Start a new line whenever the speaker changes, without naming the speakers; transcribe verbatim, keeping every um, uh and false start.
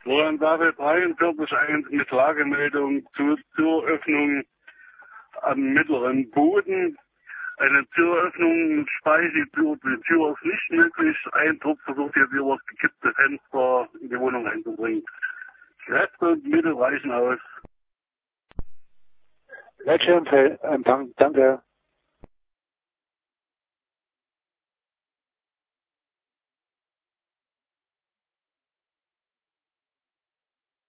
Florian David dreiundvierzig eins mit Lagemeldung zur Türöffnung am mittleren Boden. Eine Türöffnung, Speisetür, die Tür ist nicht möglich. Ein Trupp versucht jetzt über das gekippte Fenster in die Wohnung einzubringen. Kräfte und Mittel reichen aus.
Empfang, danke.